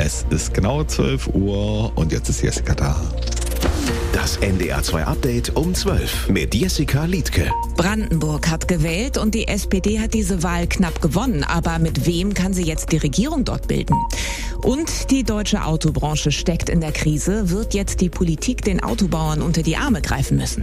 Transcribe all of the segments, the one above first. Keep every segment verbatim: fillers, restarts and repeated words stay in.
Es ist genau zwölf Uhr und jetzt ist Jessica da. Das N D R zwei Update um zwölf mit Jessica Liedtke. Brandenburg hat gewählt und die S P D hat diese Wahl knapp gewonnen. Aber mit wem kann sie jetzt die Regierung dort bilden? Und die deutsche Autobranche steckt in der Krise. Wird jetzt die Politik den Autobauern unter die Arme greifen müssen?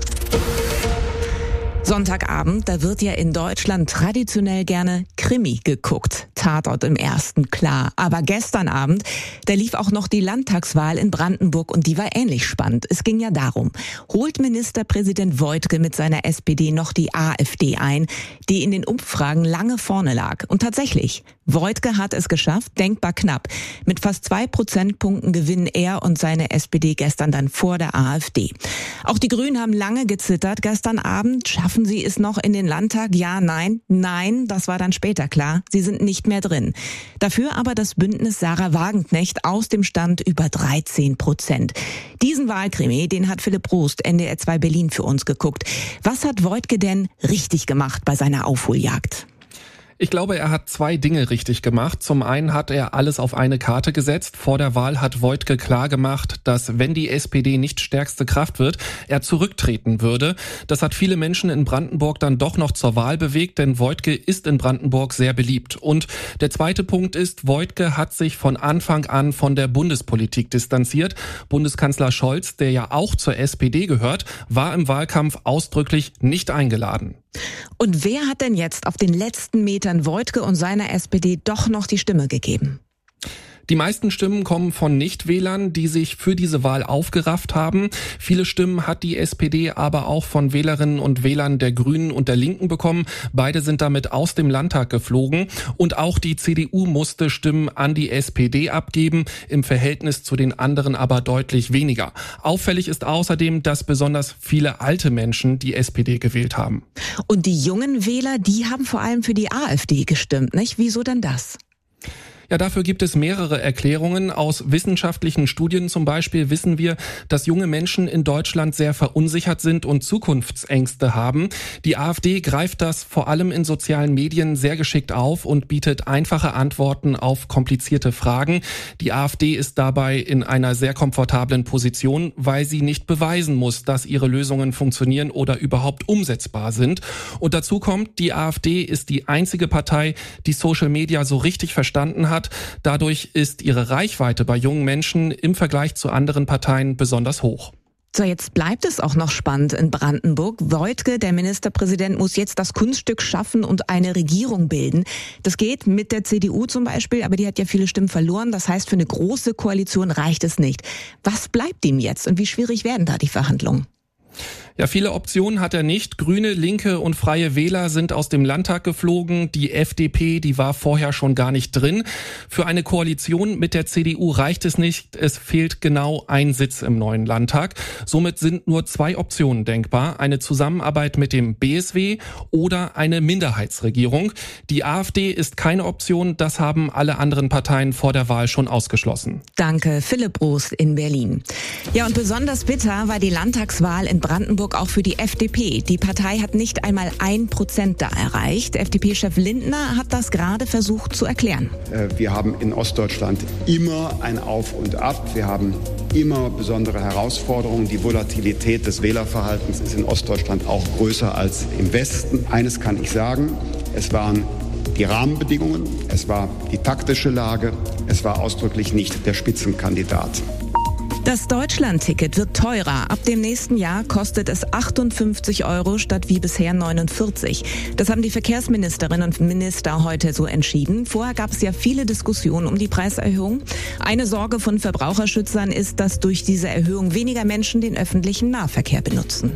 Sonntagabend, da wird ja in Deutschland traditionell gerne Krimi geguckt. Tatort im Ersten, klar. Aber gestern Abend, da lief auch noch die Landtagswahl in Brandenburg und die war ähnlich spannend. Es ging ja darum, holt Ministerpräsident Woidke mit seiner S P D noch die AfD ein, die in den Umfragen lange vorne lag. Und tatsächlich, Woidke hat es geschafft, denkbar knapp. Mit fast zwei Prozentpunkten gewinnen er und seine S P D gestern dann vor der AfD. Auch die Grünen haben lange gezittert gestern Abend. Schaffen sie es noch in den Landtag? Ja, nein, nein, das war dann später klar. Sie sind nicht mehr drin. Dafür aber das Bündnis Sarah Wagenknecht aus dem Stand über dreizehn Prozent. Diesen Wahlkrimi, den hat Philipp Rost, N D R zwei Berlin, für uns geguckt. Was hat Woidke denn richtig gemacht bei seiner Aufholjagd? Ich glaube, er hat zwei Dinge richtig gemacht. Zum einen hat er alles auf eine Karte gesetzt. Vor der Wahl hat Woidke klar gemacht, dass wenn die S P D nicht stärkste Kraft wird, er zurücktreten würde. Das hat viele Menschen in Brandenburg dann doch noch zur Wahl bewegt, denn Woidke ist in Brandenburg sehr beliebt. Und der zweite Punkt ist, Woidke hat sich von Anfang an von der Bundespolitik distanziert. Bundeskanzler Scholz, der ja auch zur S P D gehört, war im Wahlkampf ausdrücklich nicht eingeladen. Und wer hat denn jetzt auf den letzten Metern Woidke und seiner S P D doch noch die Stimme gegeben? Die meisten Stimmen kommen von Nichtwählern, die sich für diese Wahl aufgerafft haben. Viele Stimmen hat die S P D aber auch von Wählerinnen und Wählern der Grünen und der Linken bekommen. Beide sind damit aus dem Landtag geflogen. Und auch die C D U musste Stimmen an die S P D abgeben, im Verhältnis zu den anderen aber deutlich weniger. Auffällig ist außerdem, dass besonders viele alte Menschen die S P D gewählt haben. Und die jungen Wähler, die haben vor allem für die AfD gestimmt, nicht? Wieso denn das? Ja, dafür gibt es mehrere Erklärungen. Aus wissenschaftlichen Studien zum Beispiel wissen wir, dass junge Menschen in Deutschland sehr verunsichert sind und Zukunftsängste haben. Die AfD greift das vor allem in sozialen Medien sehr geschickt auf und bietet einfache Antworten auf komplizierte Fragen. Die AfD ist dabei in einer sehr komfortablen Position, weil sie nicht beweisen muss, dass ihre Lösungen funktionieren oder überhaupt umsetzbar sind. Und dazu kommt, die AfD ist die einzige Partei, die Social Media so richtig verstanden hat. Dadurch ist ihre Reichweite bei jungen Menschen im Vergleich zu anderen Parteien besonders hoch. So, jetzt bleibt es auch noch spannend in Brandenburg. Woidke, der Ministerpräsident, muss jetzt das Kunststück schaffen und eine Regierung bilden. Das geht mit der C D U zum Beispiel, aber die hat ja viele Stimmen verloren. Das heißt, für eine große Koalition reicht es nicht. Was bleibt ihm jetzt und wie schwierig werden da die Verhandlungen? Ja, viele Optionen hat er nicht. Grüne, Linke und Freie Wähler sind aus dem Landtag geflogen. Die F D P, die war vorher schon gar nicht drin. Für eine Koalition mit der C D U reicht es nicht. Es fehlt genau ein Sitz im neuen Landtag. Somit sind nur zwei Optionen denkbar. Eine Zusammenarbeit mit dem B S W oder eine Minderheitsregierung. Die AfD ist keine Option. Das haben alle anderen Parteien vor der Wahl schon ausgeschlossen. Danke, Philipp Rost in Berlin. Ja, und besonders bitter war die Landtagswahl in Brandenburg auch für die F D P. Die Partei hat nicht einmal ein Prozent da erreicht. F D P-Chef Lindner hat das gerade versucht zu erklären. Wir haben in Ostdeutschland immer ein Auf und Ab. Wir haben immer besondere Herausforderungen. Die Volatilität des Wählerverhaltens ist in Ostdeutschland auch größer als im Westen. Eines kann ich sagen, es waren die Rahmenbedingungen, es war die taktische Lage, es war ausdrücklich nicht der Spitzenkandidat. Das Deutschland-Ticket wird teurer. Ab dem nächsten Jahr kostet es achtundfünfzig Euro statt wie bisher neunundvierzig. Das haben die Verkehrsministerinnen und Minister heute so entschieden. Vorher gab es ja viele Diskussionen um die Preiserhöhung. Eine Sorge von Verbraucherschützern ist, dass durch diese Erhöhung weniger Menschen den öffentlichen Nahverkehr benutzen.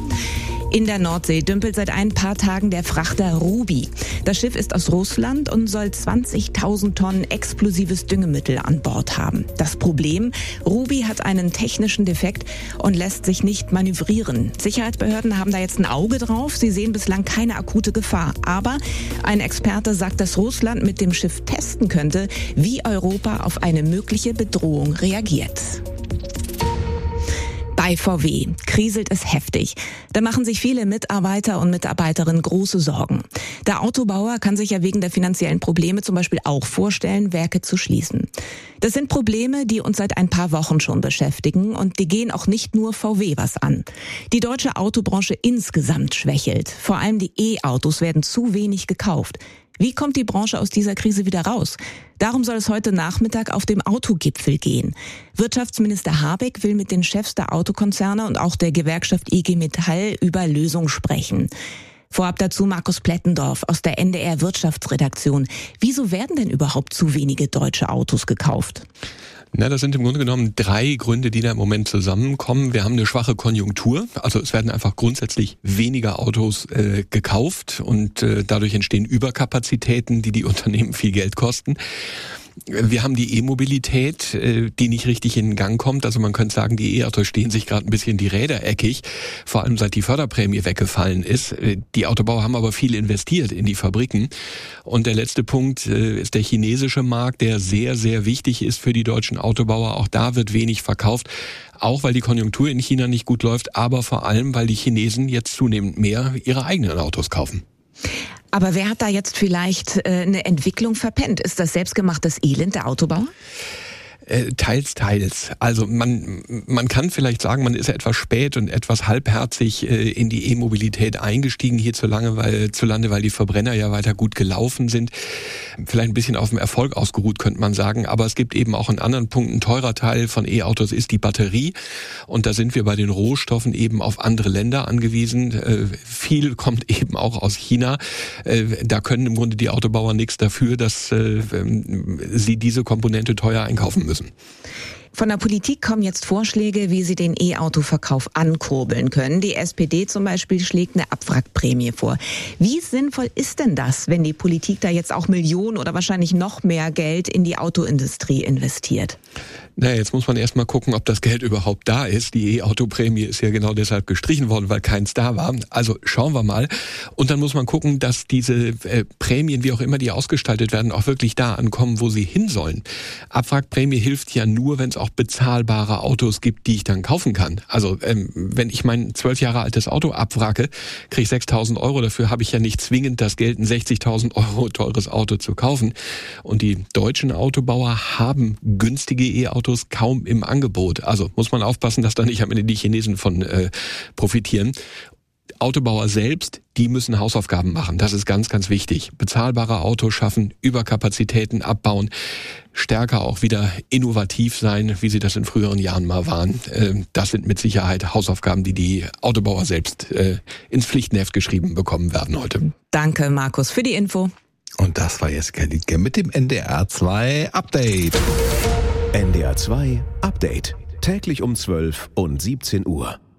In der Nordsee dümpelt seit ein paar Tagen der Frachter Ruby. Das Schiff ist aus Russland und soll zwanzigtausend Tonnen explosives Düngemittel an Bord haben. Das Problem: Ruby hat einen technischen Defekt und lässt sich nicht manövrieren. Sicherheitsbehörden haben da jetzt ein Auge drauf. Sie sehen bislang keine akute Gefahr. Aber ein Experte sagt, dass Russland mit dem Schiff testen könnte, wie Europa auf eine mögliche Bedrohung reagiert. Bei V W kriselt es heftig. Da machen sich viele Mitarbeiter und Mitarbeiterinnen große Sorgen. Der Autobauer kann sich ja wegen der finanziellen Probleme zum Beispiel auch vorstellen, Werke zu schließen. Das sind Probleme, die uns seit ein paar Wochen schon beschäftigen und die gehen auch nicht nur V W was an. Die deutsche Autobranche insgesamt schwächelt. Vor allem die E-Autos werden zu wenig gekauft. Wie kommt die Branche aus dieser Krise wieder raus? Darum soll es heute Nachmittag auf dem Autogipfel gehen. Wirtschaftsminister Habeck will mit den Chefs der Autokonzerne und auch der Gewerkschaft I G Metall über Lösungen sprechen. Vorab dazu Markus Plettendorf aus der N D R Wirtschaftsredaktion. Wieso werden denn überhaupt zu wenige deutsche Autos gekauft? Na, das sind im Grunde genommen drei Gründe, die da im Moment zusammenkommen. Wir haben eine schwache Konjunktur, also es werden einfach grundsätzlich weniger Autos äh, gekauft und äh, dadurch entstehen Überkapazitäten, die die Unternehmen viel Geld kosten. Wir haben die E-Mobilität, die nicht richtig in Gang kommt. Also man könnte sagen, die E-Autos stehen sich gerade ein bisschen die Räder eckig, vor allem seit die Förderprämie weggefallen ist. Die Autobauer haben aber viel investiert in die Fabriken. Und der letzte Punkt ist der chinesische Markt, der sehr, sehr wichtig ist für die deutschen Autobauer. Auch da wird wenig verkauft. Auch weil die Konjunktur in China nicht gut läuft, aber vor allem, weil die Chinesen jetzt zunehmend mehr ihre eigenen Autos kaufen. Aber wer hat da jetzt vielleicht äh, eine Entwicklung verpennt? Ist das selbstgemachtes Elend der Autobauer? Äh, teils, teils. Also man man kann vielleicht sagen, man ist etwas spät und etwas halbherzig äh, in die E-Mobilität eingestiegen hierzulande, weil, zulande, weil die Verbrenner ja weiter gut gelaufen sind. Vielleicht ein bisschen auf dem Erfolg ausgeruht, könnte man sagen. Aber es gibt eben auch einen anderen Punkt. Ein teurer Teil von E-Autos ist die Batterie. Und da sind wir bei den Rohstoffen eben auf andere Länder angewiesen. Äh, viel kommt eben auch aus China. Äh, da können im Grunde die Autobauer nichts dafür, dass äh, sie diese Komponente teuer einkaufen müssen. Von der Politik kommen jetzt Vorschläge, wie sie den E-Auto-Verkauf ankurbeln können. Die S P D zum Beispiel schlägt eine Abwrackprämie vor. Wie sinnvoll ist denn das, wenn die Politik da jetzt auch Millionen oder wahrscheinlich noch mehr Geld in die Autoindustrie investiert? Naja, jetzt muss man erstmal gucken, ob das Geld überhaupt da ist. Die E-Auto-Prämie ist ja genau deshalb gestrichen worden, weil keins da war. Also schauen wir mal. Und dann muss man gucken, dass diese äh, Prämien, wie auch immer die ausgestaltet werden, auch wirklich da ankommen, wo sie hin sollen. Abwrackprämie hilft ja nur, wenn es auch bezahlbare Autos gibt, die ich dann kaufen kann. Also ähm, wenn ich mein zwölf Jahre altes Auto abwracke, kriege ich sechstausend Euro. Dafür habe ich ja nicht zwingend das Geld, ein sechzigtausend Euro teures Auto zu kaufen. Und die deutschen Autobauer haben günstige E-Autos kaum im Angebot. Also muss man aufpassen, dass da nicht am Ende die Chinesen von äh, profitieren. Autobauer selbst, die müssen Hausaufgaben machen. Das ist ganz, ganz wichtig. Bezahlbare Autos schaffen, Überkapazitäten abbauen, stärker auch wieder innovativ sein, wie sie das in früheren Jahren mal waren. Das sind mit Sicherheit Hausaufgaben, die die Autobauer selbst ins Pflichtenheft geschrieben bekommen werden heute. Danke, Markus, für die Info. Und das war Jessica Liedtke mit dem N D R zwei Update. N D R zwei Update. Täglich um zwölf und siebzehn Uhr.